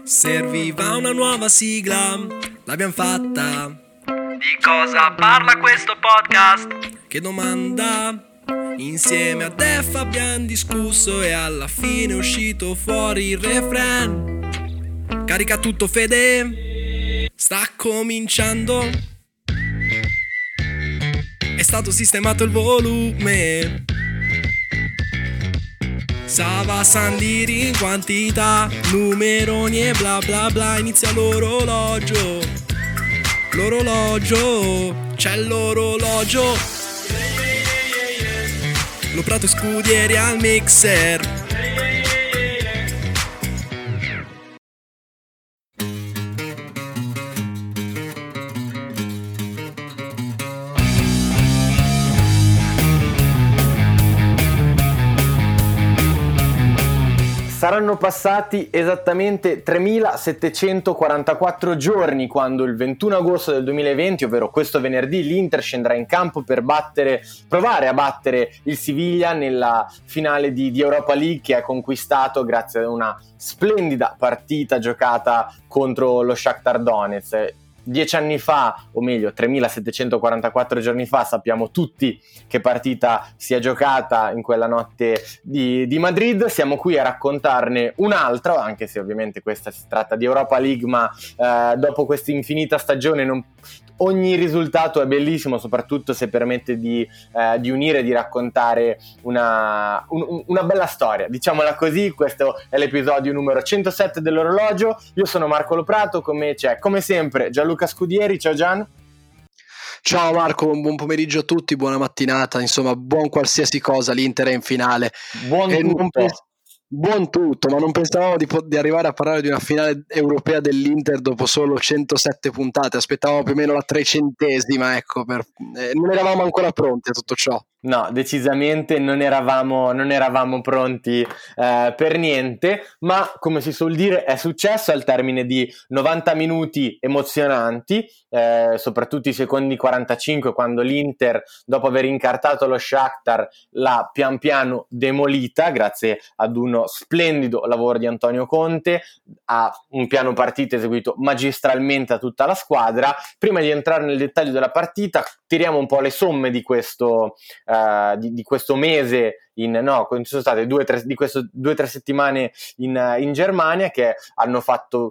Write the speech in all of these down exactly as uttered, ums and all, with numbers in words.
Serviva una nuova sigla, l'abbiamo fatta. Di cosa parla questo podcast? Che domanda? Insieme a Def abbiamo discusso e alla fine è uscito fuori il refrain. Carica tutto Fede, sta cominciando. È stato sistemato il volume. Sava Sandiri in quantità, numeroni e bla bla bla. Inizia l'orologio, l'orologio, c'è l'orologio. Lo Prato e Scudieri al mixer. Saranno passati esattamente tremilasettecentoquarantaquattro giorni quando il ventuno agosto del duemilaventi, ovvero questo venerdì, l'Inter scenderà in campo per battere, provare a battere il Siviglia nella finale di, di Europa League, che ha conquistato grazie ad una splendida partita giocata contro lo Shakhtar Donetsk. Dieci anni fa, o meglio tremilasettecentoquarantaquattro giorni fa, sappiamo tutti che partita si è giocata in quella notte di, di Madrid. Siamo qui a raccontarne un'altra, anche se ovviamente questa si tratta di Europa League, ma eh, dopo questa infinita stagione non... ogni risultato è bellissimo, soprattutto se permette di, eh, di unire e di raccontare una, un, una bella storia, diciamola così. Questo è l'episodio numero centosette dell'orologio. Io sono Marco Lo Prato, come c'è come sempre Gianluca Scudieri. Ciao Gian. Ciao Marco, un buon pomeriggio a tutti, buona mattinata, insomma buon qualsiasi cosa, l'Inter è in finale. Buon e tutto. Non pens- buon tutto, ma non pensavamo di, po- di arrivare a parlare di una finale europea dell'Inter dopo solo centosette puntate, aspettavamo più o meno la trecentesima, ecco, per, eh, non eravamo ancora pronti a tutto ciò. No, decisamente non eravamo, non eravamo pronti eh, per niente, ma come si suol dire è successo al termine di novanta minuti emozionanti, eh, soprattutto i secondi quarantacinque, quando l'Inter, dopo aver incartato lo Shakhtar, l'ha pian piano demolita grazie ad uno splendido lavoro di Antonio Conte, a un piano partita eseguito magistralmente da tutta la squadra. Prima di entrare nel dettaglio della partita, tiriamo un po' le somme di questo Uh, di, di questo mese in no, ci sono state due tre, di questo due o tre settimane in, in Germania, che hanno fatto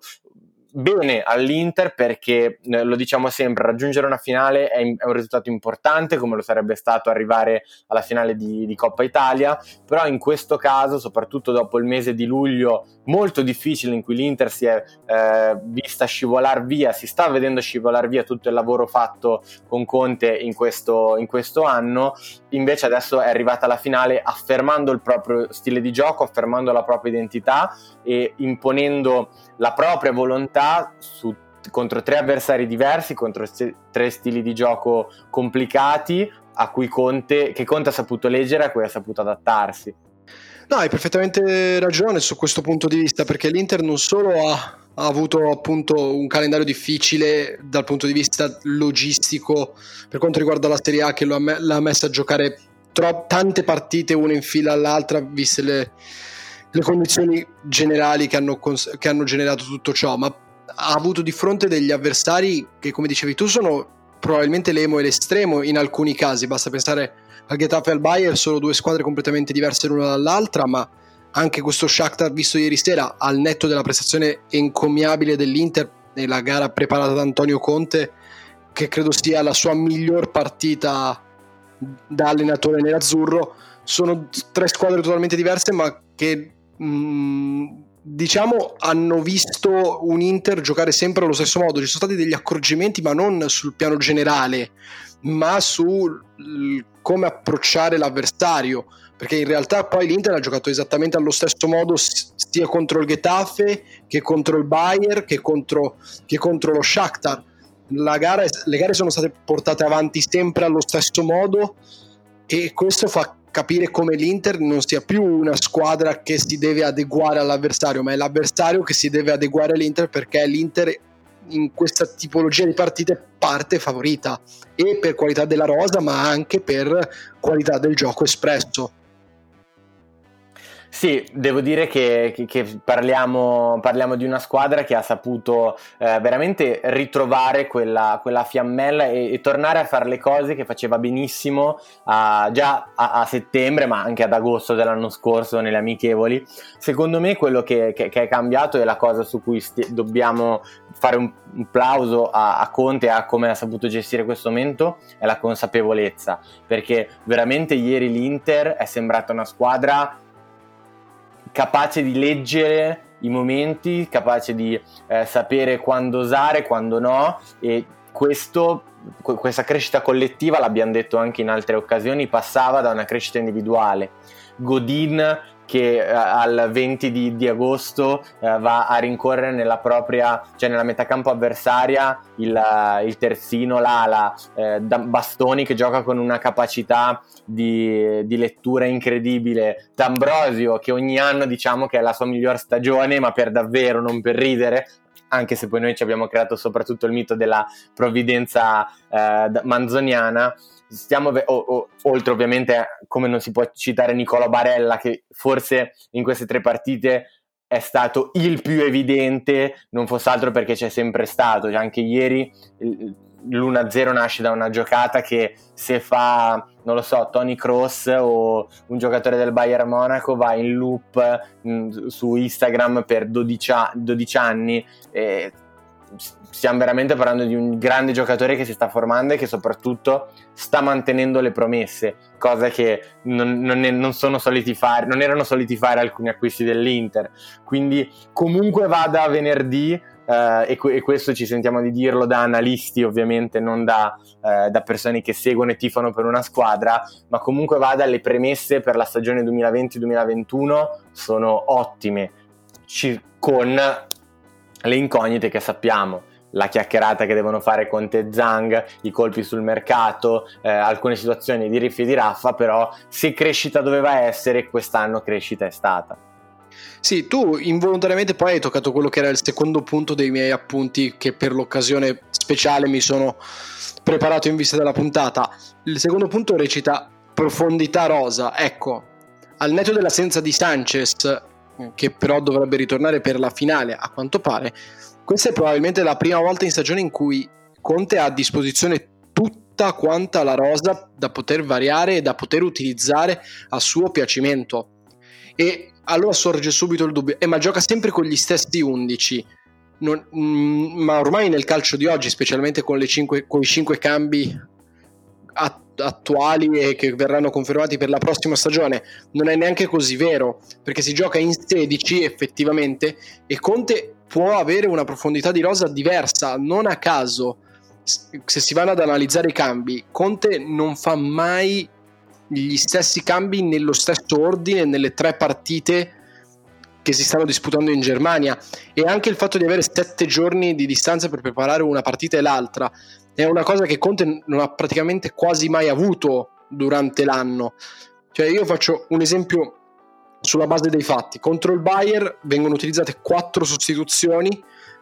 bene all'Inter, perché eh, lo diciamo sempre, raggiungere una finale è, è un risultato importante, come lo sarebbe stato arrivare alla finale di, di Coppa Italia, però in questo caso, soprattutto dopo il mese di luglio molto difficile in cui l'Inter si è eh, vista scivolar via, si sta vedendo scivolar via tutto il lavoro fatto con Conte in questo, in questo anno, invece adesso è arrivata alla finale affermando il proprio stile di gioco, affermando la propria identità e imponendo la propria volontà su, contro tre avversari diversi, contro st- tre stili di gioco complicati a cui Conte, che Conte ha saputo leggere, a cui ha saputo adattarsi. No, hai perfettamente ragione su questo punto di vista, perché l'Inter non solo ha, ha avuto appunto un calendario difficile dal punto di vista logistico per quanto riguarda la Serie A, che lo ha me- l'ha messa a giocare tro- tante partite una in fila all'altra, viste le, le condizioni generali che hanno, cons- che hanno generato tutto ciò, ma ha avuto di fronte degli avversari che, come dicevi tu, sono probabilmente l'emo e l'estremo in alcuni casi. Basta pensare al Getafe e al Bayern, sono due squadre completamente diverse l'una dall'altra, ma anche questo Shakhtar visto ieri sera, al netto della prestazione encomiabile dell'Inter nella gara preparata da Antonio Conte, che credo sia la sua miglior partita da allenatore nerazzurro, sono tre squadre totalmente diverse, ma che mh, diciamo hanno visto un Inter giocare sempre allo stesso modo. Ci sono stati degli accorgimenti, ma non sul piano generale, ma su come approcciare l'avversario, perché in realtà poi l'Inter ha giocato esattamente allo stesso modo sia contro il Getafe che contro il Bayern che contro, che contro lo Shakhtar. La gara, le gare sono state portate avanti sempre allo stesso modo, e questo fa capire come l'Inter non sia più una squadra che si deve adeguare all'avversario, ma è l'avversario che si deve adeguare all'Inter, perché l'Inter in questa tipologia di partite parte favorita, e per qualità della rosa ma anche per qualità del gioco espresso. Sì, devo dire che, che, che parliamo, parliamo di una squadra che ha saputo eh, veramente ritrovare quella, quella fiammella e, e tornare a fare le cose che faceva benissimo a, già a, a settembre, ma anche ad agosto dell'anno scorso nelle amichevoli. Secondo me quello che, che, che è cambiato e la cosa su cui sti- dobbiamo fare un, un plauso a, a Conte e a come ha saputo gestire questo momento è la consapevolezza, perché veramente ieri l'Inter è sembrata una squadra capace di leggere i momenti, capace di eh, sapere quando osare, quando no, e questo, questa crescita collettiva, l'abbiamo detto anche in altre occasioni, passava da una crescita individuale. Godin che eh, al venti di, di agosto eh, va a rincorrere nella propria, cioè nella metacampo avversaria il, il terzino l'ala, eh, Bastoni che gioca con una capacità di, di lettura incredibile, D'Ambrosio che ogni anno diciamo che è la sua miglior stagione, ma per davvero, non per ridere, anche se poi noi ci abbiamo creato soprattutto il mito della provvidenza eh, manzoniana. Stiamo ve- o, o, oltre ovviamente, come non si può citare Nicolò Barella, che forse in queste tre partite è stato il più evidente, non fosse altro perché c'è sempre stato, cioè anche ieri l'uno a zero nasce da una giocata che se fa, non lo so, Toni Kroos o un giocatore del Bayern Monaco va in loop mh, su Instagram per dodici, a- dodici anni e stiamo veramente parlando di un grande giocatore che si sta formando e che soprattutto sta mantenendo le promesse, cosa che non, non, è, non sono soliti fare, non erano soliti fare alcuni acquisti dell'Inter. Quindi comunque vada venerdì eh, e, e questo ci sentiamo di dirlo da analisti, ovviamente non da, eh, da persone che seguono e tifano per una squadra, ma comunque vada, le premesse per la stagione duemilaventi duemilaventuno sono ottime, ci, con le incognite che sappiamo, la chiacchierata che devono fare Conte e Zhang, i colpi sul mercato, eh, alcune situazioni di Riffi e di Raffa, però se crescita doveva essere, quest'anno crescita è stata. Sì, tu involontariamente poi hai toccato quello che era il secondo punto dei miei appunti che per l'occasione speciale mi sono preparato in vista della puntata. Il secondo punto recita profondità rosa. Ecco, al netto dell'assenza di Sanchez, che però dovrebbe ritornare per la finale a quanto pare, questa è probabilmente la prima volta in stagione in cui Conte ha a disposizione tutta quanta la rosa da poter variare e da poter utilizzare a suo piacimento. E allora sorge subito il dubbio, eh, ma gioca sempre con gli stessi undici, non, mm, ma ormai nel calcio di oggi, specialmente con, le cinque, con i cinque cambi at- attuali e che verranno confermati per la prossima stagione, non è neanche così vero, perché si gioca in sedici effettivamente e Conte può avere una profondità di rosa diversa. Non a caso, se si vanno ad analizzare i cambi, Conte non fa mai gli stessi cambi nello stesso ordine nelle tre partite che si stanno disputando in Germania, e anche il fatto di avere sette giorni di distanza per preparare una partita e l'altra è una cosa che Conte non ha praticamente quasi mai avuto durante l'anno. Cioè, io faccio un esempio sulla base dei fatti. Contro il Bayern vengono utilizzate quattro sostituzioni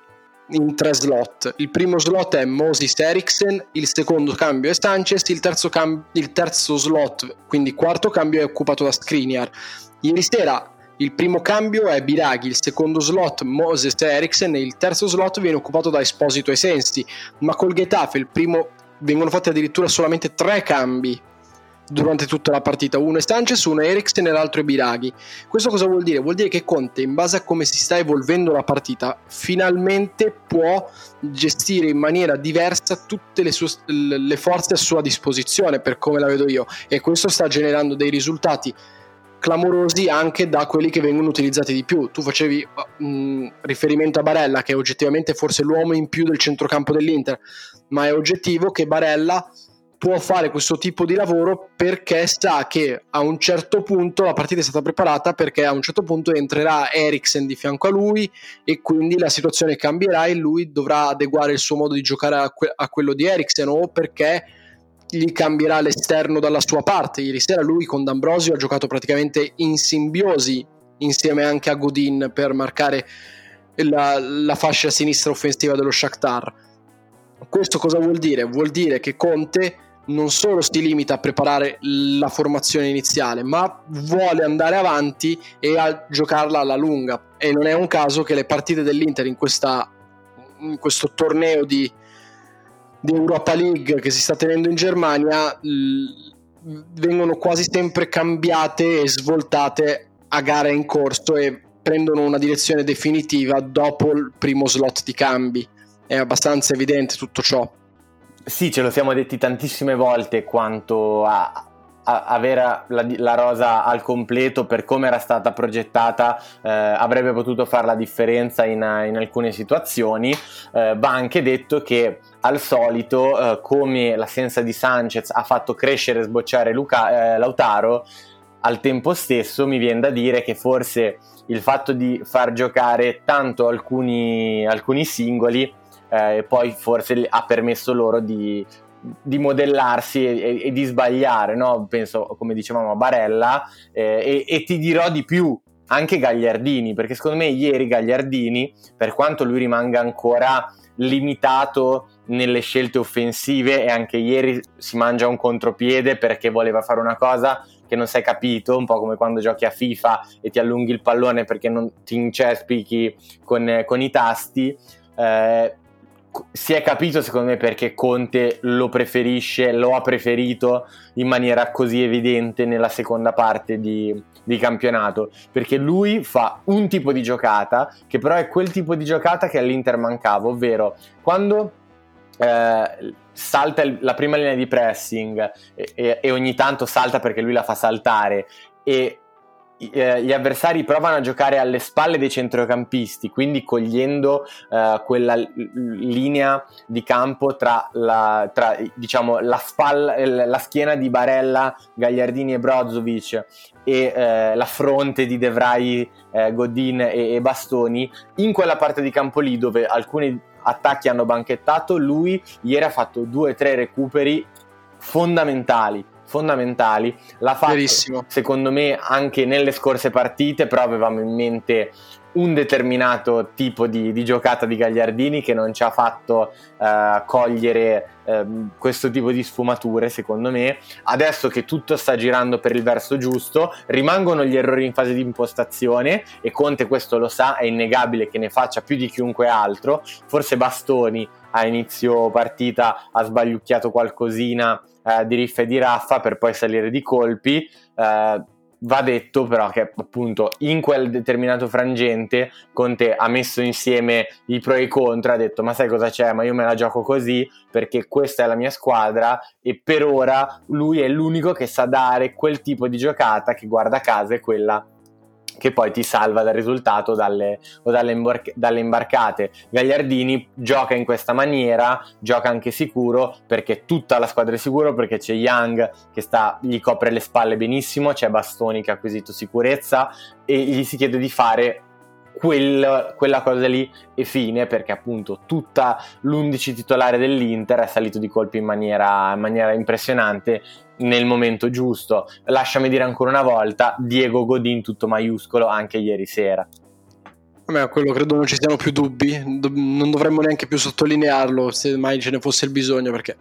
in tre slot. Il primo slot è Moses Eriksen, il secondo cambio è Sanchez, il terzo, cam- il terzo slot, quindi quarto cambio, è occupato da Skriniar. Ieri sera il primo cambio è Biraghi, il secondo slot Moses Eriksen e il terzo slot viene occupato da Esposito e Sensi. Ma col Getafe il primo vengono fatti addirittura solamente tre cambi durante tutta la partita, uno è Sanchez, uno è Eriksen e l'altro è Biraghi. Questo cosa vuol dire? Vuol dire che Conte, in base a come si sta evolvendo la partita, finalmente può gestire in maniera diversa tutte le, sue, le forze a sua disposizione, per come la vedo io, e questo sta generando dei risultati clamorosi anche da quelli che vengono utilizzati di più. Tu facevi mh, riferimento a Barella, che è oggettivamente forse l'uomo in più del centrocampo dell'Inter, ma è oggettivo che Barella può fare questo tipo di lavoro perché sa che a un certo punto la partita è stata preparata, perché a un certo punto entrerà Eriksen di fianco a lui e quindi la situazione cambierà e lui dovrà adeguare il suo modo di giocare a, que- a quello di Eriksen, o perché gli cambierà l'esterno dalla sua parte. Ieri sera lui con D'Ambrosio ha giocato praticamente in simbiosi insieme anche a Godin per marcare la, la fascia sinistra offensiva dello Shakhtar. Questo cosa vuol dire? Vuol dire che Conte non solo si limita a preparare la formazione iniziale, ma vuole andare avanti e a giocarla alla lunga. E non è un caso che le partite dell'Inter in, questa, in questo torneo di, di Europa League che si sta tenendo in Germania l- vengono quasi sempre cambiate e svoltate a gare in corso e prendono una direzione definitiva dopo il primo slot di cambi. È abbastanza evidente tutto ciò. Sì, ce lo siamo detti tantissime volte quanto a, a avere la, la rosa al completo, per come era stata progettata, eh, avrebbe potuto fare la differenza in, in alcune situazioni. Eh, va anche detto che al solito, eh, come l'assenza di Sanchez ha fatto crescere e sbocciare Luca, eh, Lautaro, al tempo stesso mi viene da dire che forse il fatto di far giocare tanto alcuni, alcuni singoli e eh, poi forse ha permesso loro di, di modellarsi e, e, e di sbagliare, no? Penso, come dicevamo, a Barella, eh, e, e ti dirò di più, anche Gagliardini, perché secondo me ieri Gagliardini, per quanto lui rimanga ancora limitato nelle scelte offensive, e anche ieri si mangia un contropiede perché voleva fare una cosa che non si è capito, un po' come quando giochi a FIFA e ti allunghi il pallone perché non ti incespichi con, con i tasti. eh, Si è capito secondo me perché Conte lo preferisce, lo ha preferito in maniera così evidente nella seconda parte di, di campionato, perché lui fa un tipo di giocata che però è quel tipo di giocata che all'Inter mancava, ovvero quando eh, salta la prima linea di pressing e, e, e ogni tanto salta perché lui la fa saltare e gli avversari provano a giocare alle spalle dei centrocampisti, quindi cogliendo uh, quella l- linea di campo tra la, tra, diciamo, la, spalla, la schiena di Barella, Gagliardini e Brozovic e uh, la fronte di De Vrij, uh, Godin e, e Bastoni. In quella parte di campo lì dove alcuni attacchi hanno banchettato, lui ieri ha fatto due o tre recuperi fondamentali fondamentali, l'ha fatto Verissimo. Secondo me anche nelle scorse partite, però avevamo in mente un determinato tipo di, di giocata di Gagliardini che non ci ha fatto uh, cogliere uh, questo tipo di sfumature, secondo me. Adesso che tutto sta girando per il verso giusto, rimangono gli errori in fase di impostazione e Conte questo lo sa, è innegabile che ne faccia più di chiunque altro. Forse Bastoni a inizio partita ha sbagliucchiato qualcosina eh, di riffa e di raffa per poi salire di colpi. Eh, va detto però che appunto in quel determinato frangente Conte ha messo insieme i pro e i contro, ha detto ma sai cosa c'è, ma io me la gioco così perché questa è la mia squadra e per ora lui è l'unico che sa dare quel tipo di giocata che, guarda caso, è quella che poi ti salva dal risultato dalle, o dalle, imbar- dalle imbarcate. Gagliardini gioca in questa maniera, gioca anche sicuro perché tutta la squadra è sicuro, perché c'è Young che sta, gli copre le spalle benissimo, c'è Bastoni che ha acquisito sicurezza e gli si chiede di fare quel, quella cosa lì e fine, perché appunto tutta l'undici titolare dell'Inter è salito di colpi in maniera, in maniera impressionante nel momento giusto. Lasciami dire ancora una volta, Diego Godin tutto maiuscolo anche ieri sera. Beh, quello credo non ci siano più dubbi, non dovremmo neanche più sottolinearlo se mai ce ne fosse il bisogno, perché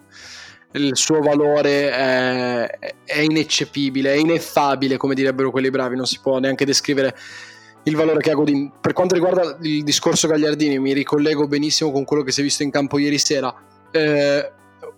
il suo valore è, è ineccepibile, è ineffabile, come direbbero quelli bravi, non si può neanche descrivere il valore che ha Godin. Per quanto riguarda il discorso Gagliardini, mi ricollego benissimo con quello che si è visto in campo ieri sera. Eh,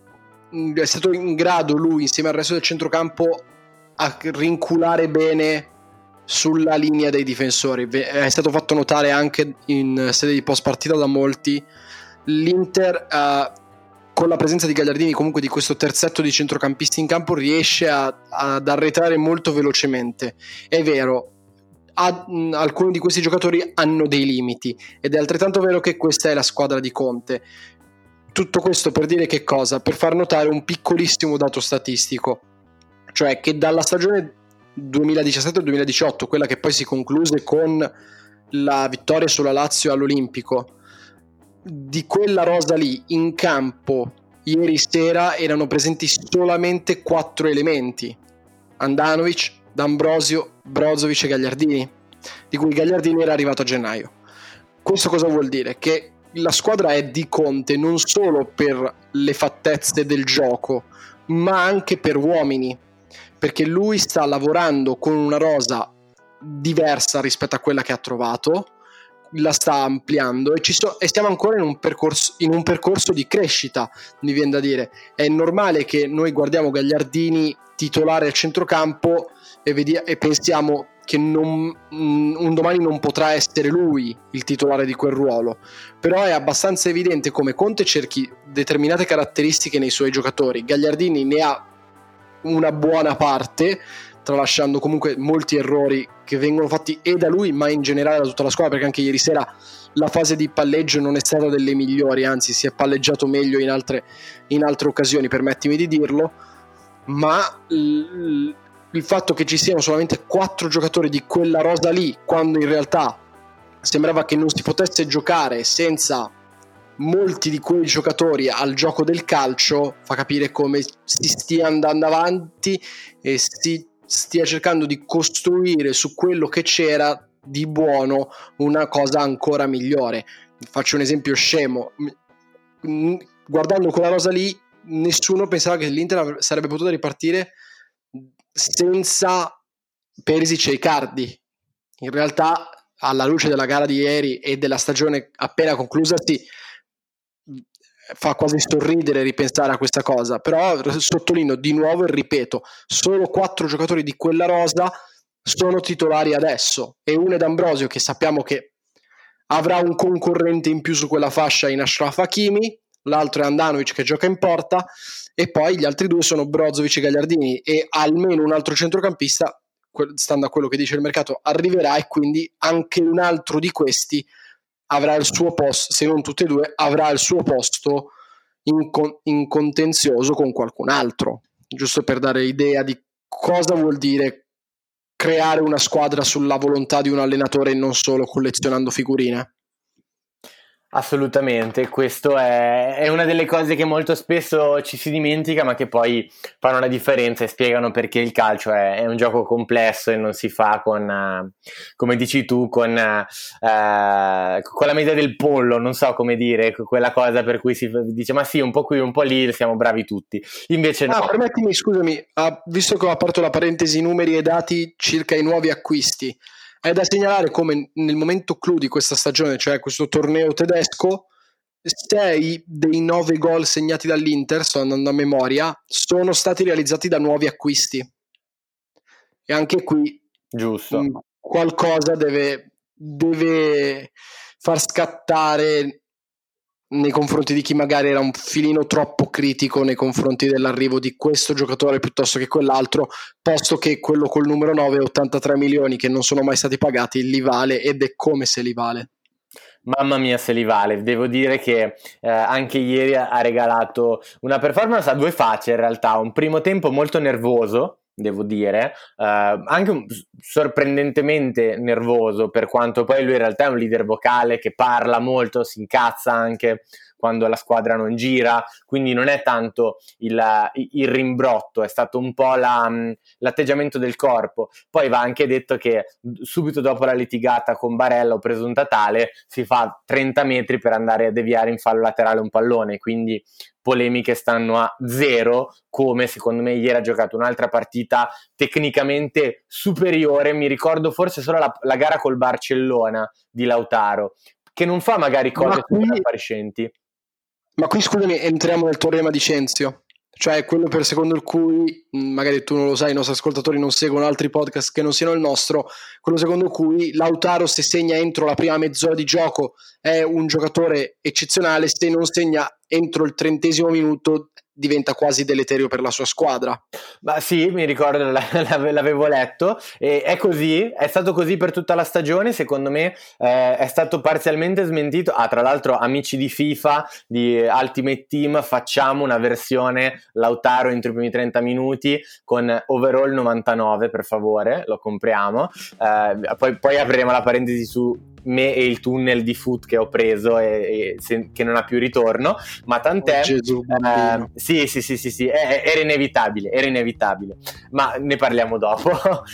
è stato in grado lui, insieme al resto del centrocampo, a rinculare bene sulla linea dei difensori. È stato fatto notare anche in sede di post partita da molti. L'Inter uh, con la presenza di Gagliardini, comunque di questo terzetto di centrocampisti in campo, riesce a, ad arretrare molto velocemente. È vero, ha, mh, alcuni di questi giocatori hanno dei limiti ed è altrettanto vero che questa è la squadra di Conte. Tutto questo per dire che cosa? Per far notare un piccolissimo dato statistico, cioè che dalla stagione duemiladiciassette duemiladiciotto, quella che poi si concluse con la vittoria sulla Lazio all'Olimpico, di quella rosa lì in campo ieri sera erano presenti solamente quattro elementi: Andanovic, D'Ambrosio, Brozovic e Gagliardini, di cui Gagliardini era arrivato a gennaio. Questo cosa vuol dire? Che la squadra è di Conte non solo per le fattezze del gioco, ma anche per uomini, perché lui sta lavorando con una rosa diversa rispetto a quella che ha trovato, la sta ampliando e, ci so, e stiamo ancora in un percorso in un percorso di crescita, mi viene da dire. È normale che noi guardiamo Gagliardini titolare al centrocampo e, vediamo, e pensiamo che non, un domani non potrà essere lui il titolare di quel ruolo, però è abbastanza evidente come Conte cerchi determinate caratteristiche nei suoi giocatori. Gagliardini ne ha una buona parte, tralasciando comunque molti errori che vengono fatti e da lui ma in generale da tutta la squadra, perché anche ieri sera la fase di palleggio non è stata delle migliori, anzi si è palleggiato meglio in altre, in altre occasioni, permettimi di dirlo, ma il, il fatto che ci siano solamente quattro giocatori di quella rosa lì, quando in realtà sembrava che non si potesse giocare senza molti di quei giocatori al gioco del calcio, fa capire come si stia andando avanti e si stia cercando di costruire su quello che c'era di buono una cosa ancora migliore. Faccio un esempio scemo: guardando quella rosa lì nessuno pensava che l'Inter sarebbe potuta ripartire senza Perisic e Icardi. In realtà, alla luce della gara di ieri e della stagione appena conclusa, sì, fa quasi sorridere ripensare a questa cosa, però sottolineo di nuovo e ripeto, solo quattro giocatori di quella rosa sono titolari adesso, e uno è D'Ambrosio, che sappiamo che avrà un concorrente in più su quella fascia in Achraf Hakimi, l'altro è Andanovic che gioca in porta, e poi gli altri due sono Brozovic e Gagliardini, e almeno un altro centrocampista, stando a quello che dice il mercato, arriverà, e quindi anche un altro di questi avrà il suo posto, se non tutte e due, avrà il suo posto in, con, in contenzioso con qualcun altro, giusto per dare idea di cosa vuol dire creare una squadra sulla volontà di un allenatore e non solo collezionando figurine. Assolutamente, questo è, è una delle cose che molto spesso ci si dimentica, ma che poi fanno la differenza e spiegano perché il calcio è, è un gioco complesso e non si fa con, uh, come dici tu, con, uh, con la media del pollo, non so come dire, quella cosa per cui si dice ma sì, un po' qui, un po' lì, siamo bravi tutti. Invece no. Ah, permettimi, scusami, ah, visto che ho aperto la parentesi numeri e dati circa i nuovi acquisti, è da segnalare come nel momento clou di questa stagione, cioè questo torneo tedesco, sei dei nove gol segnati dall'Inter, sto andando a memoria, sono stati realizzati da nuovi acquisti. E anche qui giusto, mh, qualcosa deve, deve far scattare nei confronti di chi magari era un filino troppo critico nei confronti dell'arrivo di questo giocatore piuttosto che quell'altro, posto che quello col numero nove, ottantatré milioni che non sono mai stati pagati, li vale, ed è come se li vale. Mamma mia se li vale, devo dire che eh, anche ieri ha regalato una performance a due facce in realtà, un primo tempo molto nervoso, devo dire, eh, anche un, sorprendentemente nervoso, per quanto poi lui in realtà è un leader vocale che parla molto, si incazza anche quando la squadra non gira, quindi non è tanto il, il rimbrotto, è stato un po' la, l'atteggiamento del corpo. Poi va anche detto che subito dopo la litigata con Barella o presunta tale si fa trenta metri per andare a deviare in fallo laterale un pallone, quindi polemiche stanno a zero, come secondo me ieri ha giocato un'altra partita tecnicamente superiore. Mi ricordo forse solo la, la gara col Barcellona di Lautaro, che non fa magari cose super appariscenti. Ma qui scusami, entriamo nel teorema di Cenzio, cioè quello per secondo il cui, magari tu non lo sai, i nostri ascoltatori non seguono altri podcast che non siano il nostro, quello secondo cui Lautaro, se segna entro la prima mezz'ora di gioco, è un giocatore eccezionale, se non segna entro il trentesimo minuto diventa quasi deleterio per la sua squadra. Ma sì, mi ricordo, l'avevo letto, e è così, è stato così per tutta la stagione, secondo me eh, è stato parzialmente smentito. Ah, tra l'altro, amici di FIFA, di Ultimate Team, facciamo una versione Lautaro entro i primi trenta minuti con overall novantanove, per favore, lo compriamo, eh, poi, poi apriremo la parentesi su me e il tunnel di foot che ho preso e, e se, che non ha più ritorno, ma tant'è. Oh, Gesù, eh, sì sì sì sì sì è, era inevitabile era inevitabile ma ne parliamo dopo.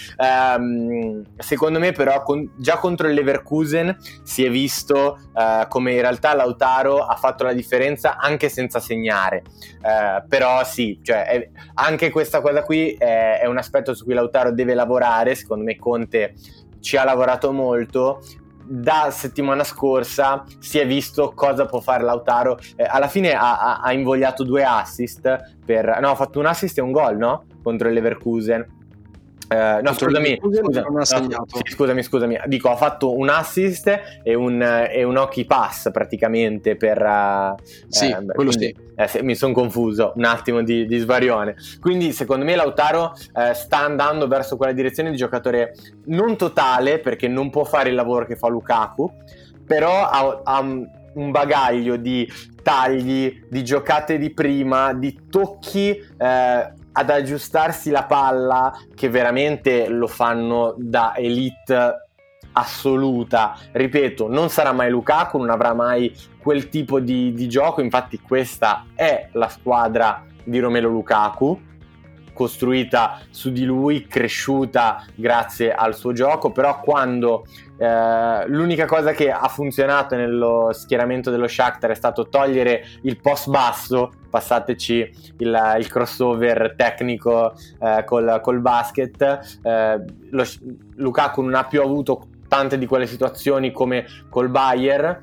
um, secondo me però con, già contro il Leverkusen si è visto uh, come in realtà Lautaro ha fatto la differenza anche senza segnare, uh, però sì, cioè è, anche questa cosa qui è, è un aspetto su cui Lautaro deve lavorare. Secondo me Conte ci ha lavorato molto. Da settimana scorsa si è visto cosa può fare Lautaro. Eh, alla fine ha, ha, ha invogliato due assist per, no, ha fatto un assist e un gol, no? Contro il Leverkusen. Uh, no, scusami, scusa, non ha segnato. No, sì, scusami, scusami, dico, ha fatto un assist e un, e un hockey pass praticamente per... Uh, sì, eh, quello quindi, sì. Eh, se, mi sono confuso, un attimo di, di svarione. Quindi secondo me Lautaro eh, sta andando verso quella direzione di giocatore non totale, perché non può fare il lavoro che fa Lukaku, però ha, ha un bagaglio di tagli, di giocate di prima, di tocchi... Eh, ad aggiustarsi la palla che veramente lo fanno da elite assoluta. Ripeto, non sarà mai Lukaku, non avrà mai quel tipo di, di gioco, infatti questa è la squadra di Romelu Lukaku, costruita su di lui, cresciuta grazie al suo gioco. Però quando eh, l'unica cosa che ha funzionato nello schieramento dello Shakhtar è stato togliere il post basso, passateci il, il crossover tecnico eh, col, col basket, eh, lo, Lukaku non ha più avuto tante di quelle situazioni come col Bayern.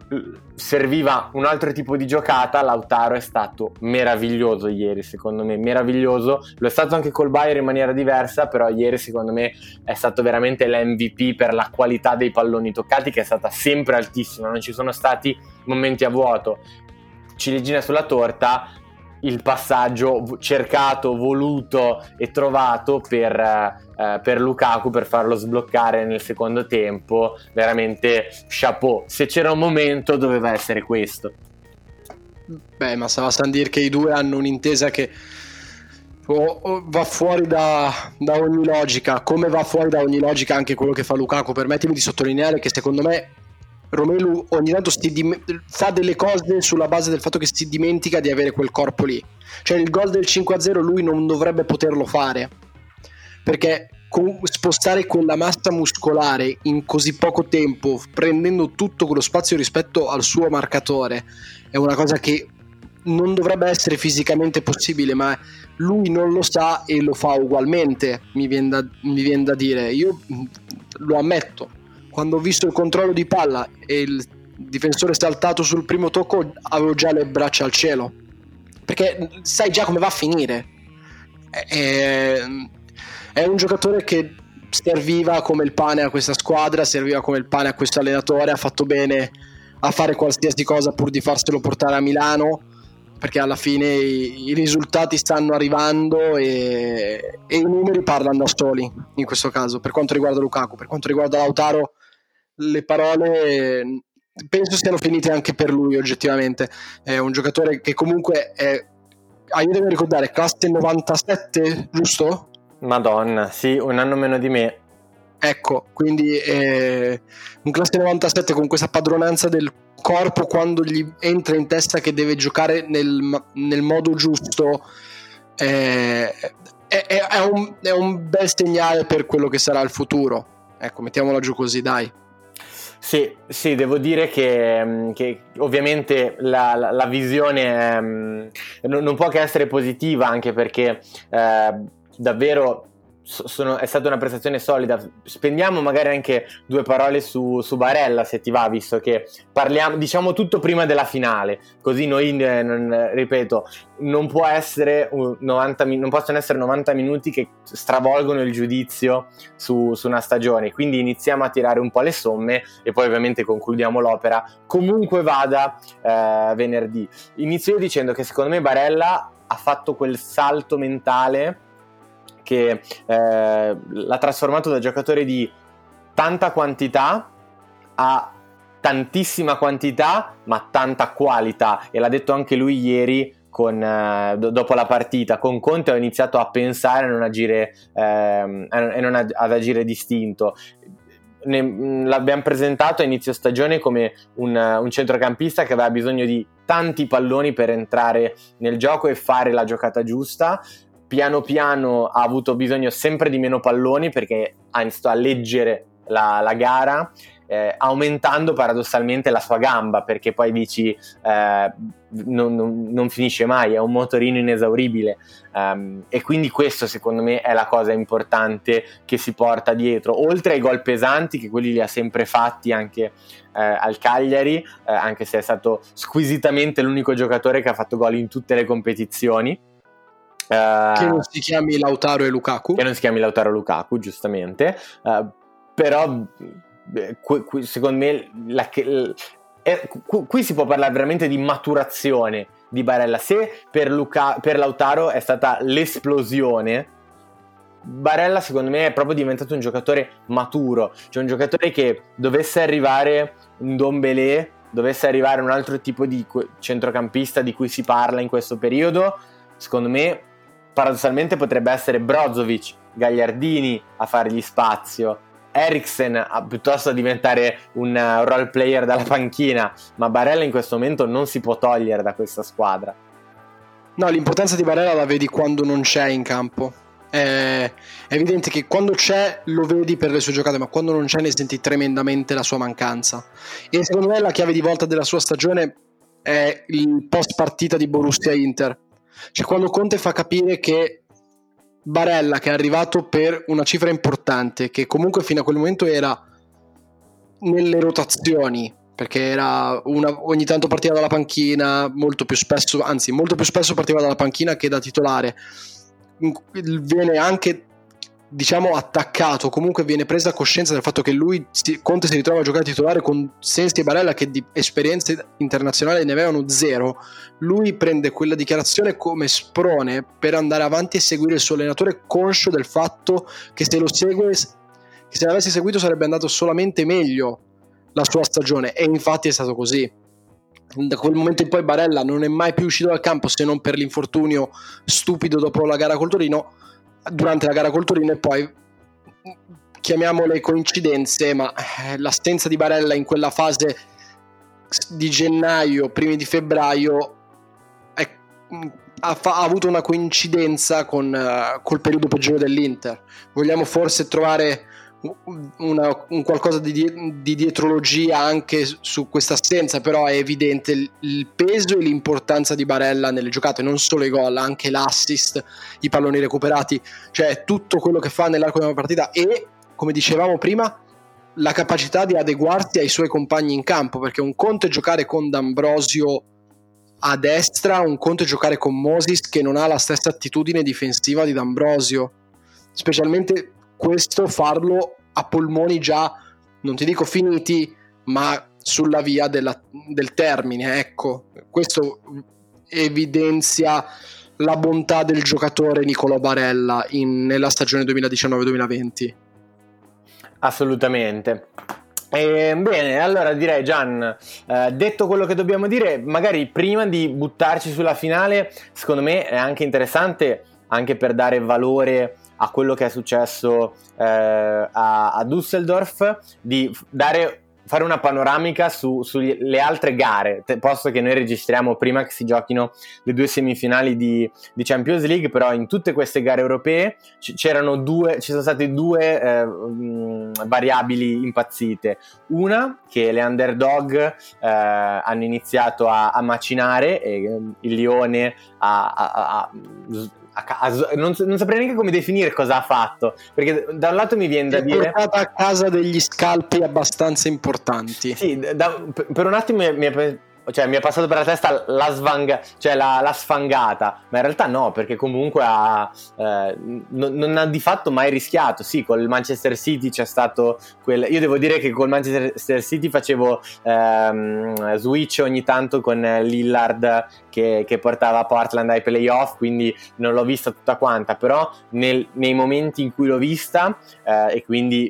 Serviva un altro tipo di giocata. Lautaro è stato meraviglioso ieri, secondo me meraviglioso, lo è stato anche col Bayern in maniera diversa, però ieri secondo me è stato veramente l'M V P per la qualità dei palloni toccati, che è stata sempre altissima, non ci sono stati momenti a vuoto. Ciliegina sulla torta, il passaggio cercato, voluto e trovato per, eh, per Lukaku per farlo sbloccare nel secondo tempo, veramente chapeau. Se c'era un momento doveva essere questo. Beh, ma stava a dire che i due hanno un'intesa che va fuori da, da ogni logica, come va fuori da ogni logica anche quello che fa Lukaku. Permettimi di sottolineare che secondo me Romelu ogni tanto si dim- fa delle cose sulla base del fatto che si dimentica di avere quel corpo lì. Cioè il gol del cinque a zero lui non dovrebbe poterlo fare, perché con- spostare quella massa muscolare in così poco tempo, prendendo tutto quello spazio rispetto al suo marcatore, è una cosa che non dovrebbe essere fisicamente possibile, ma lui non lo sa e lo fa ugualmente, mi viene da, mi viene da dire. Io lo ammetto, quando ho visto il controllo di palla e il difensore saltato sul primo tocco avevo già le braccia al cielo, perché sai già come va a finire. È, è un giocatore che serviva come il pane a questa squadra, serviva come il pane a questo allenatore, ha fatto bene a fare qualsiasi cosa pur di farselo portare a Milano, perché alla fine i, i risultati stanno arrivando e, e i numeri parlano da soli in questo caso. Per quanto riguarda Lukaku, per quanto riguarda Lautaro, le parole penso siano finite anche per lui. Oggettivamente è un giocatore che comunque è, ah, io devo ricordare, classe novantasette, giusto? Madonna, sì, un anno meno di me. Ecco, quindi eh, un classe novantasette con questa padronanza del corpo, quando gli entra in testa che deve giocare nel, nel modo giusto, eh, è, è, è, un, è un bel segnale per quello che sarà il futuro. Ecco, mettiamola giù così, dai. Sì, sì, devo dire che, che ovviamente la, la, la visione um, non, non può che essere positiva, anche perché uh, davvero sono, è stata una prestazione solida. Spendiamo magari anche due parole su, su Barella, se ti va, visto che parliamo, diciamo tutto prima della finale, così noi, eh, non, ripeto, non può essere novanta, non possono essere novanta minuti che stravolgono il giudizio su, su una stagione, quindi iniziamo a tirare un po' le somme e poi ovviamente concludiamo l'opera comunque vada eh, venerdì. Inizio io dicendo che secondo me Barella ha fatto quel salto mentale che eh, l'ha trasformato da giocatore di tanta quantità a tantissima quantità ma tanta qualità, e l'ha detto anche lui ieri con, eh, do- dopo la partita. Con Conte ho iniziato a pensare a non agire eh, a non, ad agire distinto. ne, l'abbiamo presentato a inizio stagione come un, un centrocampista che aveva bisogno di tanti palloni per entrare nel gioco e fare la giocata giusta. Piano piano ha avuto bisogno sempre di meno palloni perché ha iniziato a leggere la, la gara, eh, aumentando paradossalmente la sua gamba, perché poi dici eh, non, non, non finisce mai, è un motorino inesauribile, um, e quindi questo secondo me è la cosa importante che si porta dietro, oltre ai gol pesanti, che quelli li ha sempre fatti anche eh, al Cagliari, eh, anche se è stato squisitamente l'unico giocatore che ha fatto gol in tutte le competizioni. Uh, che non si chiami Lautaro e Lukaku che non si chiami Lautaro e Lukaku, giustamente, uh, però qui, qui, secondo me la, eh, qui, qui si può parlare veramente di maturazione di Barella. Se per, Luca, per Lautaro è stata l'esplosione, Barella secondo me è proprio diventato un giocatore maturo, cioè un giocatore che dovesse arrivare un Ndombele, dovesse arrivare un altro tipo di centrocampista di cui si parla in questo periodo, secondo me paradossalmente potrebbe essere Brozovic, Gagliardini a fargli spazio, Eriksen a, piuttosto a diventare un uh, role player dalla panchina, ma Barella in questo momento non si può togliere da questa squadra. No, l'importanza di Barella la vedi quando non c'è in campo. È evidente che quando c'è lo vedi per le sue giocate, ma quando non c'è ne senti tremendamente la sua mancanza. E secondo me la chiave di volta della sua stagione è il post partita di Borussia Inter. Cioè quando Conte fa capire che Barella, che è arrivato per una cifra importante, che comunque fino a quel momento era nelle rotazioni, perché era una, ogni tanto partiva dalla panchina, molto più spesso, anzi molto più spesso partiva dalla panchina che da titolare, viene anche, diciamo, attaccato, comunque viene presa coscienza del fatto che lui, Conte, si ritrova a giocare titolare con Sensi e Barella che di esperienze internazionali ne avevano zero. Lui prende quella dichiarazione come sprone per andare avanti e seguire il suo allenatore, conscio del fatto che se lo segue, che se l'avesse seguito sarebbe andato solamente meglio la sua stagione, e infatti è stato così. Da quel momento in poi Barella non è mai più uscito dal campo, se non per l'infortunio stupido dopo la gara col Torino, durante la gara col Torino, e poi chiamiamole coincidenze, ma l'assenza di Barella in quella fase di gennaio, primi di febbraio, è, ha, fa, ha avuto una coincidenza con uh, col periodo peggiore dell'Inter. Vogliamo forse trovare una, un qualcosa di, di dietrologia anche su questa assenza, però è evidente il, il peso e l'importanza di Barella nelle giocate, non solo i gol, anche l'assist, i palloni recuperati, cioè tutto quello che fa nell'arco di una partita, e come dicevamo prima la capacità di adeguarsi ai suoi compagni in campo, perché un conto è giocare con D'Ambrosio a destra, un conto è giocare con Moses che non ha la stessa attitudine difensiva di D'Ambrosio, specialmente questo farlo a polmoni già, non ti dico finiti, ma sulla via della, del termine. Ecco, questo evidenzia la bontà del giocatore Nicolò Barella in, nella stagione duemiladiciannove duemilaventi. Assolutamente. E, bene, allora direi, Gian, eh, detto quello che dobbiamo dire, magari prima di buttarci sulla finale, secondo me è anche interessante, anche per dare valore a quello che è successo eh, a, a Düsseldorf, di dare, fare una panoramica su, sulle altre gare, posto che noi registriamo prima che si giochino le due semifinali di, di Champions League, però in tutte queste gare europee c- c'erano due, ci sono state due eh, mh, variabili impazzite. Una, che le underdog eh, hanno iniziato a, a macinare, e il Lione a, a, a, a caso, non, non saprei neanche come definire cosa ha fatto, perché da un lato mi viene da è dire portata a casa degli scalpi abbastanza importanti. Sì, da, per un attimo mi, mi, cioè, mi è passato per la testa la, svanga, cioè la, la sfangata, ma in realtà no, perché comunque ha, eh, non, non ha di fatto mai rischiato. Sì, col Manchester City c'è stato quel... Io devo dire che col Manchester City facevo ehm, switch ogni tanto con Lillard che, che portava Portland ai playoff, quindi non l'ho vista tutta quanta, però nel, nei momenti in cui l'ho vista eh, e quindi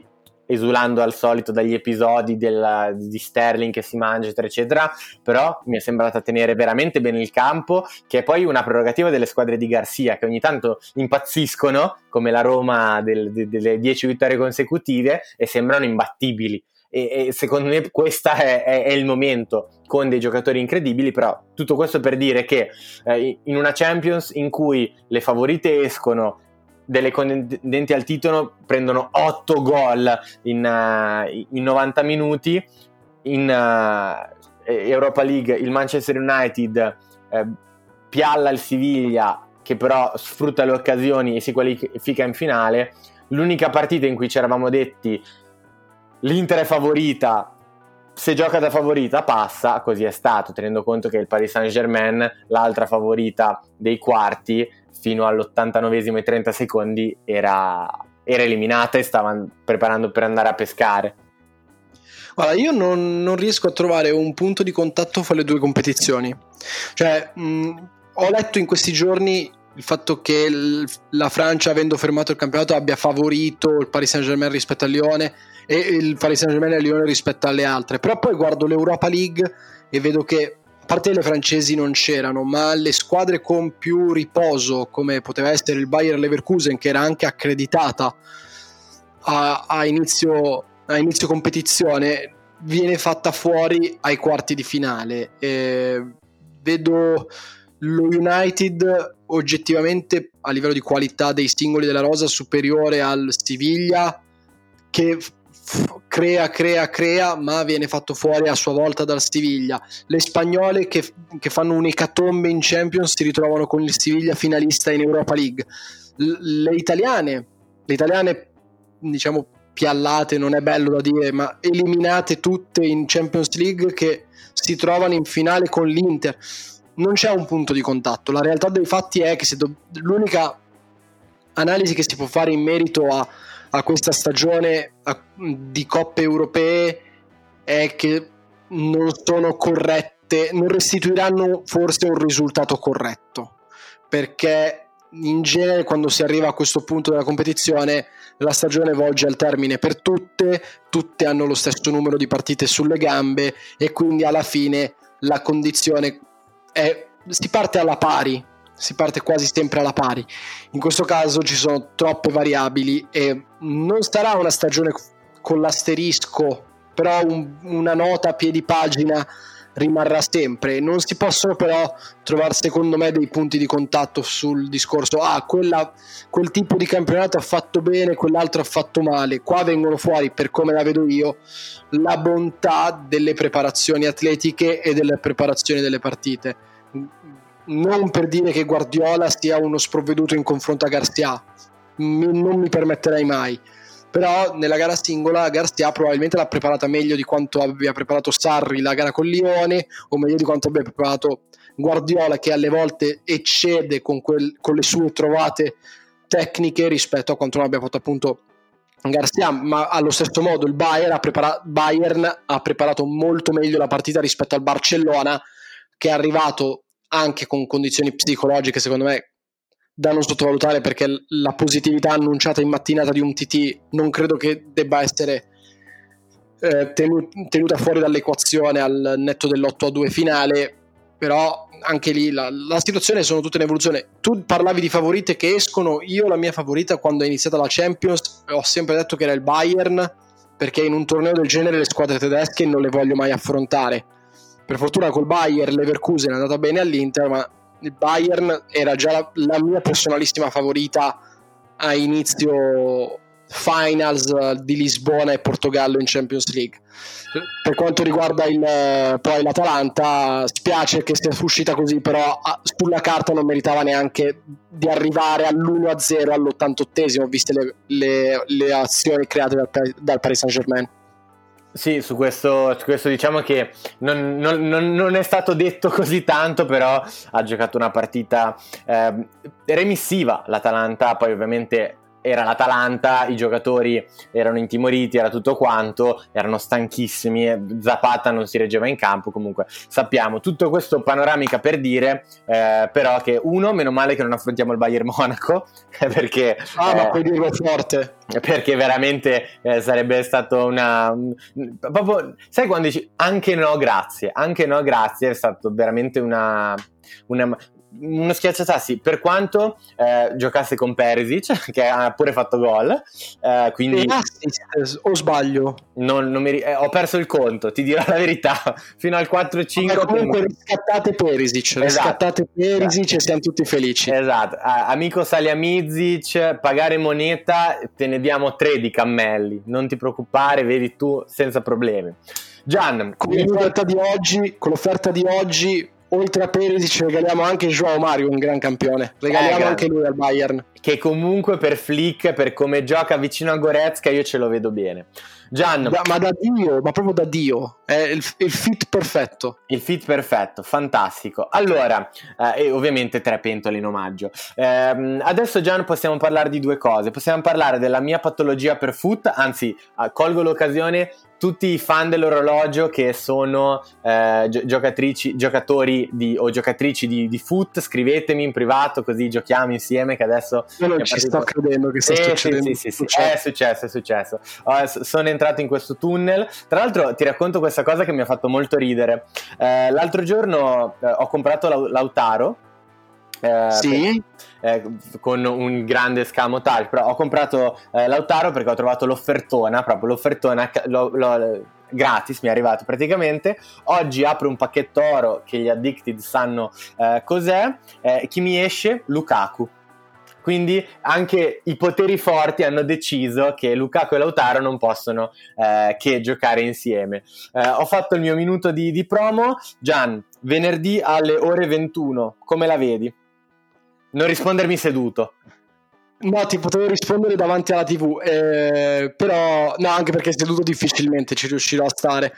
esulando al solito dagli episodi della, di Sterling che si mangia eccetera eccetera, però mi è sembrata tenere veramente bene il campo, che è poi una prerogativa delle squadre di Garcia, che ogni tanto impazziscono come la Roma del, de, delle dieci vittorie consecutive e sembrano imbattibili, e, e secondo me questo è, è, è il momento, con dei giocatori incredibili. Però tutto questo per dire che eh, in una Champions in cui le favorite escono, delle contendenti al titolo prendono otto gol in, uh, in novanta minuti, in uh, Europa League il Manchester United uh, pialla il Siviglia, che però sfrutta le occasioni e si qualifica in finale. L'unica partita in cui ci eravamo detti l'Inter è favorita, se gioca da favorita passa, così è stato, tenendo conto che il Paris Saint-Germain, l'altra favorita dei quarti, fino all'ottantanovesimo e trenta secondi era, era eliminata e stava preparando per andare a pescare. Guarda, io non, non riesco a trovare un punto di contatto fra le due competizioni. Cioè, mh, ho letto in questi giorni il fatto che il, la Francia, avendo fermato il campionato, abbia favorito il Paris Saint-Germain rispetto al Lione e il Paris Saint-Germain e il Lione rispetto alle altre. Però poi guardo l'Europa League e vedo che, a parte le francesi non c'erano, ma le squadre con più riposo, come poteva essere il Bayer Leverkusen, che era anche accreditata a, a, inizio, a inizio competizione, viene fatta fuori ai quarti di finale. E vedo lo United oggettivamente a livello di qualità dei singoli della rosa superiore al Siviglia, che crea, crea, crea, ma viene fatto fuori a sua volta dal Siviglia. Le spagnole che, che fanno un'ecatombe in Champions si ritrovano con il Siviglia finalista in Europa League. L- le italiane, le italiane diciamo piallate, non è bello da dire, ma eliminate tutte in Champions League, che si trovano in finale con l'Inter. Non c'è un punto di contatto. La realtà dei fatti è che se do- l'unica analisi che si può fare in merito a a questa stagione di coppe europee è che non sono corrette, non restituiranno forse un risultato corretto, perché in genere quando si arriva a questo punto della competizione la stagione volge al termine per tutte, tutte hanno lo stesso numero di partite sulle gambe e quindi alla fine la condizione è, si parte alla pari, si parte quasi sempre alla pari. In questo caso ci sono troppe variabili e non sarà una stagione con l'asterisco, però un, una nota a piedi pagina rimarrà sempre. Non si possono però trovare, secondo me, dei punti di contatto sul discorso ah, quella, quel tipo di campionato ha fatto bene, quell'altro ha fatto male. Qua vengono fuori, per come la vedo io, la bontà delle preparazioni atletiche e delle preparazioni delle partite. Non per dire che Guardiola sia uno sprovveduto in confronto a Garcia, non mi permetterei mai, però nella gara singola Garcia probabilmente l'ha preparata meglio di quanto abbia preparato Sarri la gara con Lione, o meglio di quanto abbia preparato Guardiola, che alle volte eccede con, quel, con le sue trovate tecniche rispetto a quanto non abbia fatto appunto Garcia. Ma allo stesso modo il Bayern ha, prepara- Bayern ha preparato molto meglio la partita rispetto al Barcellona, che è arrivato anche con condizioni psicologiche secondo me da non sottovalutare, perché la positività annunciata in mattinata di un T T non credo che debba essere eh, tenuta fuori dall'equazione al netto dell'otto a due finale. Però anche lì la, la situazione sono tutte in evoluzione. Tu parlavi di favorite che escono, io la mia favorita quando è iniziata la Champions ho sempre detto che era il Bayern, perché in un torneo del genere le squadre tedesche non le voglio mai affrontare. Per fortuna col Bayer Leverkusen è andata bene all'Inter, ma il Bayern era già la, la mia personalissima favorita a inizio finals di Lisbona e Portogallo in Champions League. Per quanto riguarda il, poi l'Atalanta, spiace che sia uscita così, però sulla carta non meritava neanche di arrivare all'uno a zero all'ottantottesimo, viste le, le, le azioni create dal, dal Paris Saint-Germain. Sì, su questo, su questo diciamo che non, non, non è stato detto così tanto, però ha giocato una partita eh, remissiva l'Atalanta. Poi ovviamente era l'Atalanta, i giocatori erano intimoriti, era tutto quanto, erano stanchissimi, Zapata non si reggeva in campo, comunque sappiamo tutto questo panoramica per dire eh, però che uno, meno male che non affrontiamo il Bayern Monaco perché ah eh, ma puoi dirlo forte, perché veramente eh, sarebbe stato una proprio, sai quando dici anche no grazie, anche no grazie, è stato veramente una, una uno schiacciatassi, per quanto eh, giocasse con Perisic che ha pure fatto gol, eh, quindi assist, o sbaglio? Non, non mi, eh, ho perso il conto, ti dirò la verità, fino al quattro cinque. Ma comunque riscattate Perisic, esatto. riscattate Perisic esatto. E siamo tutti felici. Esatto, ah, amico Salihamidzic, pagare moneta, te ne diamo tre di cammelli, non ti preoccupare, vedi tu senza problemi. Gian, con l'offerta di oggi, con l'offerta di oggi oltre a Perisic regaliamo anche Joao Mario, un gran campione, regaliamo eh, anche lui al Bayern, che comunque per Flick, per come gioca vicino a Goretzka, io ce lo vedo bene. Gian, da, ma da Dio, ma proprio da Dio, è il, il fit perfetto, il fit perfetto, fantastico. Allora, eh, e ovviamente tre pentole in omaggio. Eh, adesso Gian possiamo parlare di due cose, possiamo parlare della mia patologia per foot, anzi eh, colgo l'occasione, tutti i fan dell'orologio che sono eh, gi- giocatrici, giocatori di, o giocatrici di, di foot, scrivetemi in privato così giochiamo insieme, che adesso io non ci partito... sto credendo che sta sì, succedendo. Sì, sì, sì, sì. È successo, è successo. Oh, sono entrato in questo tunnel. Tra l'altro ti racconto questa cosa che mi ha fatto molto ridere. Eh, l'altro giorno eh, ho comprato Lautaro. Eh, sì. per, eh, con un grande scamotage, però ho comprato eh, Lautaro perché ho trovato l'offertona, proprio l'offertona lo, lo, gratis, mi è arrivato praticamente. Oggi apro un pacchetto oro che gli addicted sanno eh, cos'è, eh, chi mi esce? Lukaku. Quindi anche i poteri forti hanno deciso che Lukaku e Lautaro non possono eh, che giocare insieme. Eh, ho fatto il mio minuto di, di promo. Gian, venerdì alle ore ventuno, come la vedi? Non rispondermi seduto. No, ti potevo rispondere davanti alla tivù, eh, però no, anche perché seduto difficilmente ci riuscirò a stare.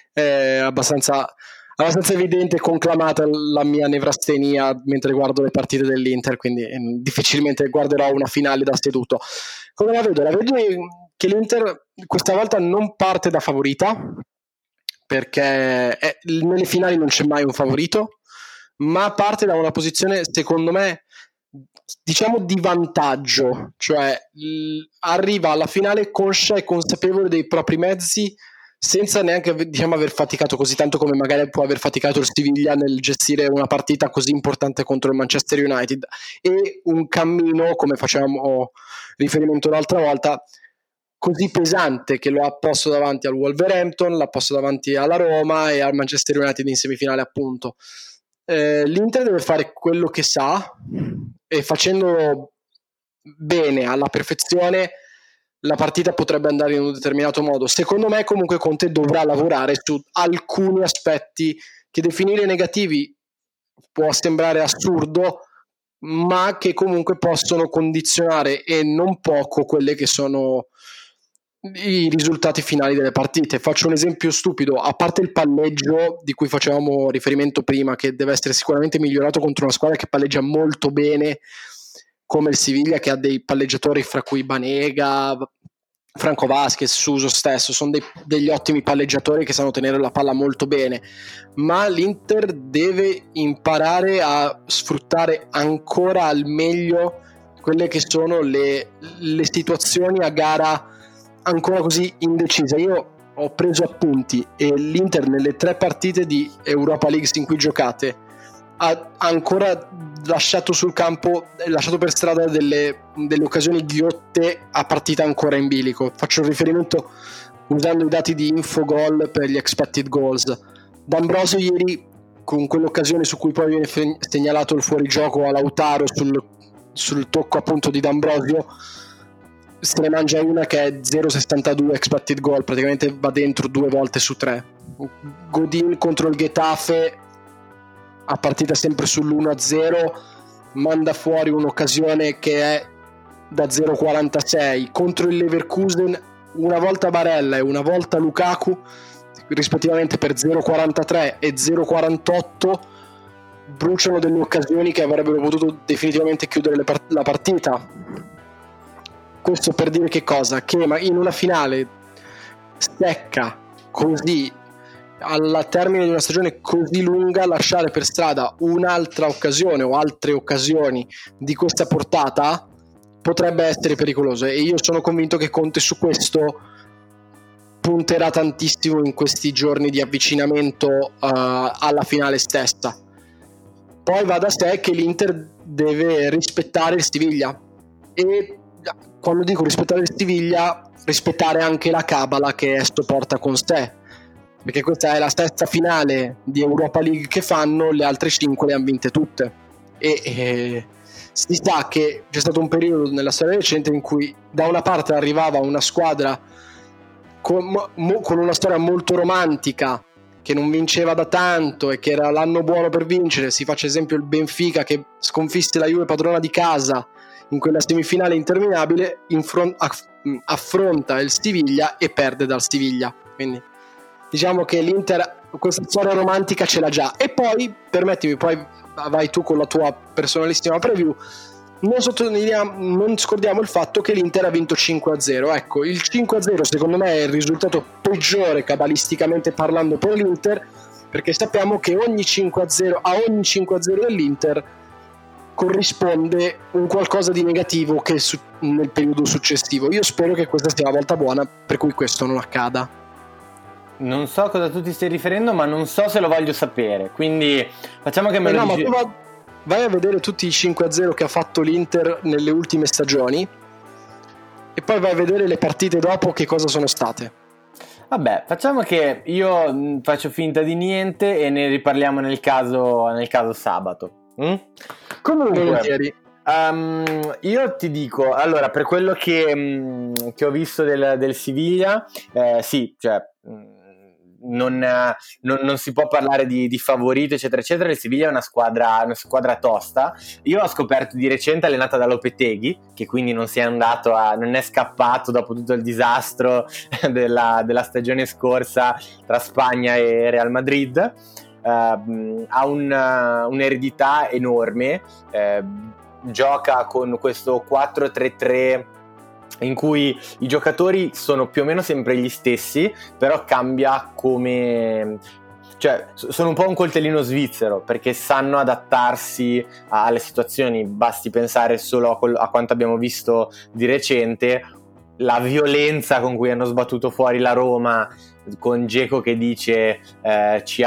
È abbastanza, abbastanza evidente e conclamata la mia nevrastenia mentre guardo le partite dell'Inter, quindi eh, difficilmente guarderò una finale da seduto. Come la vedo? La vedo che l'Inter questa volta non parte da favorita, perché è, nelle finali non c'è mai un favorito, ma parte da una posizione, secondo me, diciamo di vantaggio, cioè l- arriva alla finale conscia e consapevole dei propri mezzi, senza neanche diciamo aver faticato così tanto come magari può aver faticato il Siviglia nel gestire una partita così importante contro il Manchester United, e un cammino, come facevamo riferimento l'altra volta, così pesante che lo ha posto davanti al Wolverhampton, l'ha posto davanti alla Roma e al Manchester United in semifinale, appunto. Eh, L'Inter deve fare quello che sa, e facendolo bene, alla perfezione, la partita potrebbe andare in un determinato modo. Secondo me comunque Conte dovrà lavorare su alcuni aspetti che definire negativi può sembrare assurdo, ma che comunque possono condizionare e non poco quelle che sono i risultati finali delle partite. Faccio un esempio stupido: a parte il palleggio di cui facevamo riferimento prima, che deve essere sicuramente migliorato contro una squadra che palleggia molto bene come il Siviglia, che ha dei palleggiatori fra cui Banega, Franco Vasquez, Suso stesso, sono dei, degli ottimi palleggiatori che sanno tenere la palla molto bene, ma l'Inter deve imparare a sfruttare ancora al meglio quelle che sono le, le situazioni a gara ancora così indecisa. Io ho preso appunti e l'Inter nelle tre partite di Europa League in cui giocate ha ancora lasciato sul campo, lasciato per strada delle, delle occasioni ghiotte a partita ancora in bilico. Faccio riferimento usando i dati di Infogol per gli expected goals. D'Ambrosio ieri, con quell'occasione su cui poi viene segnalato il fuorigioco a Lautaro sul, sul tocco appunto di D'Ambrosio, se ne mangia una che è zero virgola sessantadue expected goal, praticamente va dentro due volte su tre. Godin contro il Getafe, a partita sempre sull'uno a zero, manda fuori un'occasione che è da zero virgola quarantasei. Contro il Leverkusen una volta Barella e una volta Lukaku, rispettivamente per zero virgola quarantatré e zero virgola quarantotto, bruciano delle occasioni che avrebbero potuto definitivamente chiudere le part- la partita. questo per dire che cosa? Che in una finale secca così, al termine di una stagione così lunga, lasciare per strada un'altra occasione o altre occasioni di questa portata potrebbe essere pericoloso, e io sono convinto che Conte su questo punterà tantissimo in questi giorni di avvicinamento uh, alla finale stessa. Poi va da sé che l'Inter deve rispettare il Siviglia, e quando dico rispettare il Siviglia, rispettare anche la cabala che esso porta con sé, perché questa è la sesta finale di Europa League che fanno, le altre cinque le hanno vinte tutte, e, e si sa che c'è stato un periodo nella storia recente in cui da una parte arrivava una squadra con, mo, con una storia molto romantica, che non vinceva da tanto e che era l'anno buono per vincere. Si faccia esempio il Benfica che sconfisse la Juve padrona di casa in quella semifinale interminabile, in front, affronta il Siviglia e perde dal Siviglia. Quindi diciamo che l'Inter questa storia romantica ce l'ha già. E poi, permettimi, poi vai tu con la tua personalissima preview, non sottolineiamo, non scordiamo il fatto che l'Inter ha vinto cinque a zero. Ecco, il cinque a zero secondo me è il risultato peggiore cabalisticamente parlando per l'Inter, perché sappiamo che ogni cinque a zero a ogni cinque a zero dell'Inter corrisponde un qualcosa di negativo che su, nel periodo successivo. Io spero che questa sia la volta buona per cui questo non accada. Non so cosa tu ti stai riferendo, ma non so se lo voglio sapere, quindi facciamo che me lo no, dici. Ma tu va, vai a vedere tutti i cinque a zero che ha fatto l'Inter nelle ultime stagioni e poi vai a vedere le partite dopo che cosa sono state. Vabbè, facciamo che io mh, faccio finta di niente e ne riparliamo nel caso, nel caso sabato. Mm? Comunque, um, io ti dico, allora, per quello che, mh, che ho visto del, del Siviglia, eh, sì, cioè... Mh, Non, non, non si può parlare di, di favorito eccetera eccetera. Il Siviglia è una squadra, una squadra tosta. Io ho scoperto di recente allenata da Lopetegui, che quindi non si è andato a, non è scappato dopo tutto il disastro della, della stagione scorsa tra Spagna e Real Madrid. Uh, ha un, uh, un'eredità enorme, uh, gioca con questo quattro tre tre in cui i giocatori sono più o meno sempre gli stessi, però cambia come... cioè sono un po' un coltellino svizzero, perché sanno adattarsi alle situazioni. Basti pensare solo a, quello, a quanto abbiamo visto di recente, la violenza con cui hanno sbattuto fuori la Roma, con Dzeko che dice eh, ci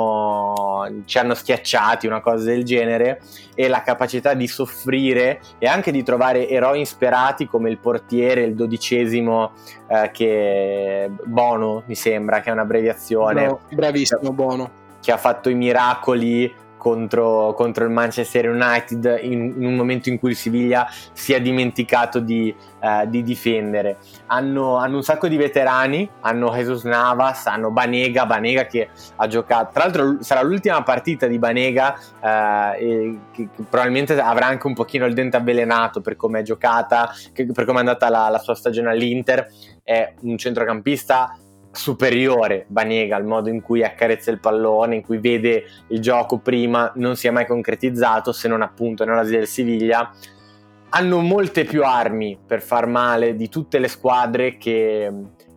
hanno ci hanno schiacciati, una cosa del genere, e la capacità di soffrire e anche di trovare eroi insperati come il portiere, il dodicesimo, eh, che Bono, mi sembra che è un'abbreviazione. No, bravissimo Bono, che ha fatto i miracoli contro, contro il Manchester United in, in un momento in cui il Siviglia si è dimenticato di, uh, di difendere. Hanno, hanno un sacco di veterani, hanno Jesus Navas, hanno Banega, Banega che ha giocato, tra l'altro sarà l'ultima partita di Banega, uh, e che, che probabilmente avrà anche un pochino il dente avvelenato per come è giocata, che, per come è andata la, la sua stagione all'Inter. È un centrocampista superiore, Banega, al modo in cui accarezza il pallone, in cui vede il gioco prima, non si è mai concretizzato se non appunto nell'Asia del Siviglia. Hanno molte più armi per far male di tutte le squadre che,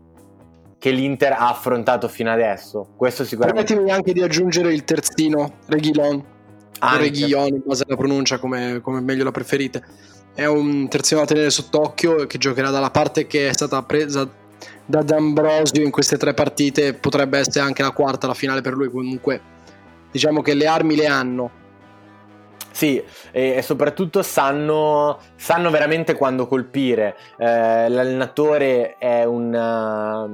che l'Inter ha affrontato fino adesso. Questo sicuramente. Permettimi anche di aggiungere il terzino, Reguilon, o Reguilon in base alla pronuncia, come, come meglio la preferite. È un terzino da tenere sott'occhio, che giocherà dalla parte che è stata presa da D'Ambrosio in queste tre partite. Potrebbe essere anche la quarta, la finale per lui. Comunque diciamo che le armi le hanno. Sì, e, e soprattutto sanno, sanno veramente quando colpire. Eh, l'allenatore è una,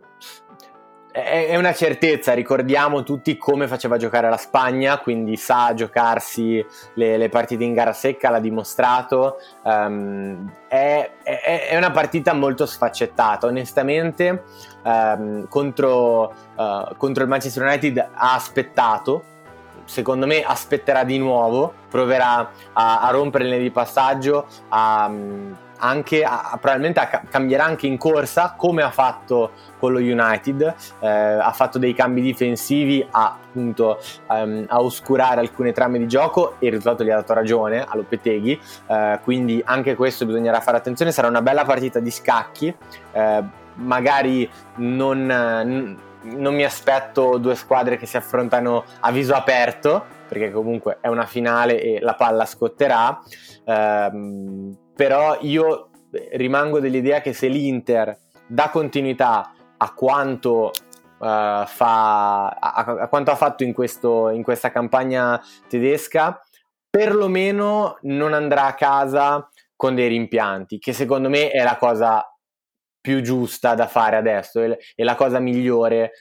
è, è una certezza. Ricordiamo tutti come faceva giocare la Spagna, quindi sa giocarsi le, le partite in gara secca, l'ha dimostrato. Um, è, è, è una partita molto sfaccettata, onestamente. Um, contro, uh, contro il Manchester United ha aspettato. Secondo me aspetterà di nuovo, proverà a, a rompere le linee di passaggio, a, anche a, probabilmente a, cambierà anche in corsa, come ha fatto con lo United. Eh, ha fatto dei cambi difensivi a, appunto um, a oscurare alcune trame di gioco e il risultato gli ha dato ragione a Lopetegui, eh, quindi anche questo bisognerà fare attenzione. Sarà una bella partita di scacchi, eh, magari non, non mi aspetto due squadre che si affrontano a viso aperto, perché comunque è una finale e la palla scotterà, ehm, però io rimango dell'idea che se l'Inter dà continuità a quanto uh, fa a, a quanto ha fatto in questo in questa campagna tedesca, perlomeno non andrà a casa con dei rimpianti, che secondo me è la cosa più giusta da fare adesso, è la cosa migliore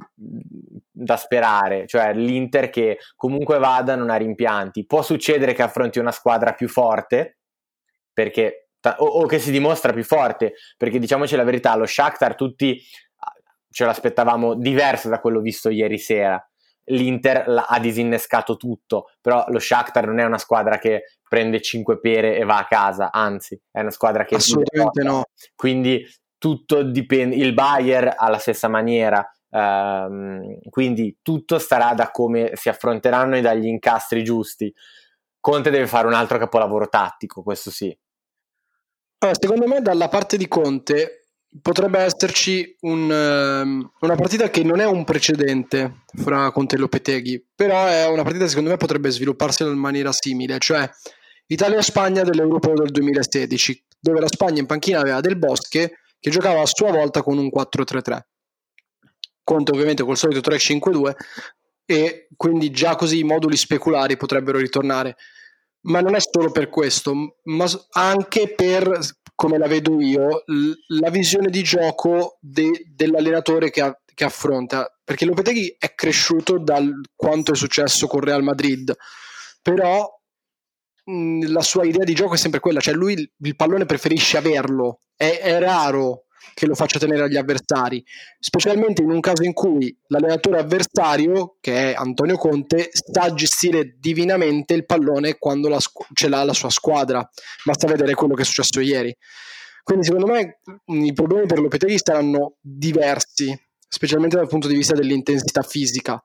da sperare, cioè l'Inter che comunque vada non ha rimpianti. Può succedere che affronti una squadra più forte, perché o, o che si dimostra più forte, perché diciamoci la verità, lo Shakhtar tutti ce l'aspettavamo diverso da quello visto ieri sera. L'Inter ha disinnescato tutto, però lo Shakhtar non è una squadra che prende cinque pere e va a casa, anzi è una squadra che assolutamente no, quindi tutto dipende. Il Bayern alla stessa maniera, um, quindi tutto starà da come si affronteranno e dagli incastri giusti. Conte deve fare un altro capolavoro tattico, questo sì. Allora, secondo me dalla parte di Conte potrebbe esserci un, um, una partita che non è un precedente fra Conte e Lopetegui, però è una partita che secondo me potrebbe svilupparsi in maniera simile, cioè Italia-Spagna dell'Europeo del duemilasedici, dove la Spagna in panchina aveva Del Bosque che giocava a sua volta con un quattro tre tre, Conte ovviamente col solito tre cinque due, e quindi già così i moduli speculari potrebbero ritornare. Ma non è solo per questo, ma anche per, come la vedo io, la visione di gioco de, dell'allenatore che, ha, che affronta, perché Lopetegui è cresciuto dal quanto è successo con Real Madrid, però mh, la sua idea di gioco è sempre quella, cioè lui il, il pallone preferisce averlo, è, è raro che lo faccia tenere agli avversari, specialmente in un caso in cui l'allenatore avversario, che è Antonio Conte, sa gestire divinamente il pallone quando la, ce l'ha la sua squadra. Basta vedere quello che è successo ieri. Quindi secondo me i problemi per Lopetegui saranno diversi, specialmente dal punto di vista dell'intensità fisica,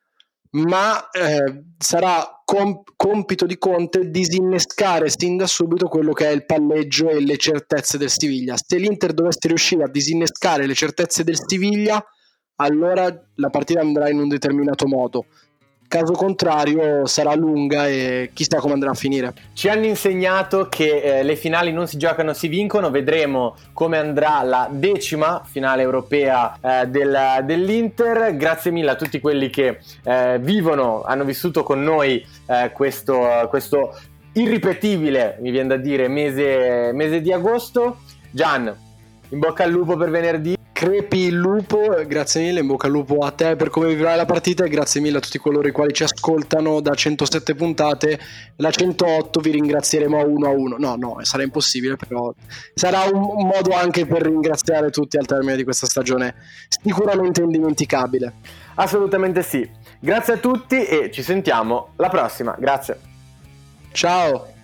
ma eh, sarà comp- compito di Conte disinnescare sin da subito quello che è il palleggio e le certezze del Siviglia. Se l'Inter dovesse riuscire a disinnescare le certezze del Siviglia, allora la partita andrà in un determinato modo. Caso contrario sarà lunga e chissà come andrà a finire. Ci hanno insegnato che eh, le finali non si giocano, si vincono. Vedremo come andrà la decima finale europea eh, del, dell'Inter. Grazie mille a tutti quelli che eh, vivono, hanno vissuto con noi eh, questo, questo irripetibile, mi viene da dire, mese, mese di agosto. Gian, in bocca al lupo per venerdì. Crepi il lupo, grazie mille, in bocca al lupo a te per come vivrai la partita e grazie mille a tutti coloro i quali ci ascoltano da centosette puntate. La centootto vi ringrazieremo a uno a uno. No, no, sarà impossibile, però sarà un, un modo anche per ringraziare tutti al termine di questa stagione sicuramente indimenticabile. Assolutamente sì. Grazie a tutti e ci sentiamo la prossima. Grazie. Ciao.